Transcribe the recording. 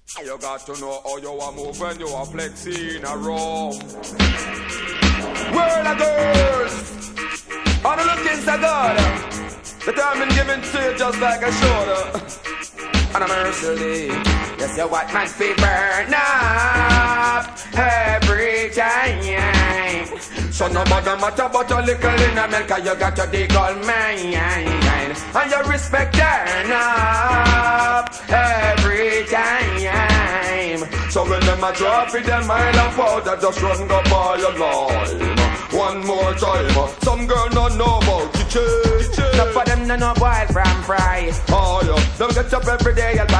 You got to know how you are move when you are flexing a room. World of girls, all the looking so good. The time been given to you just like a shoulder. And I'm mercilessly, yes, you what man be burn up every time. So no matter but a little in the milk, you got to dig all mine. And your respect turn up every time. So when them a drop it, them mile and powder, just run go by your line. One more time, some girl not know about the change. Enough of them no boil from fry. Oh yeah, them get up every day and